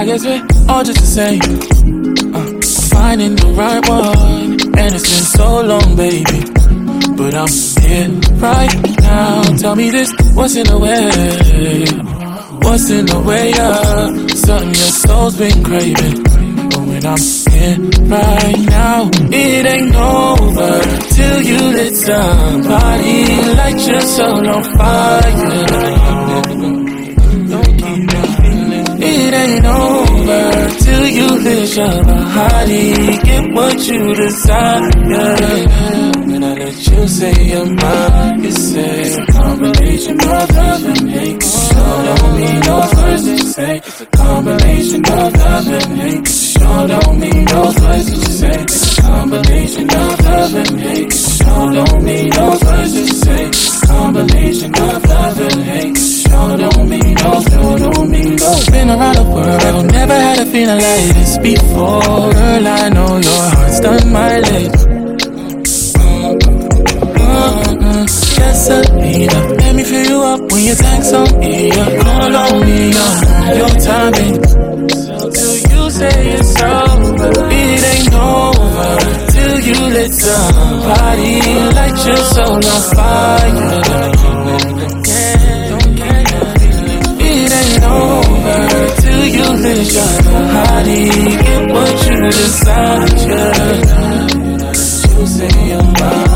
guess we're all just the same. Finding the right one, and it's been so long, baby. But I'm here right now. Tell me this, what's in the way? What's in the way of something your soul's been craving? But when I'm here right now, it ain't over till you lit somebody, light your soul on fire. It ain't over till you lit your body, get what you desire. When I let you say you're mine, you say it's a combination of love and hate. Sure don't mean those words that you say. It's a combination of love and hate. Sure don't mean those words that you say. It's a combination of love and hate. Sure don't mean those words that you say. Combination of love and hate. Sure don't mean those, don't mean those. Been around the world, never had a feeling like this before. Girl, I know your heart's done my leg. Gasolina, let me fill you up when your tank's on E. Call on me on your timing. Till you say it's over, it ain't over till you let somebody light your soul on fire. It ain't over till you let your body get what you desire. You say you're mine.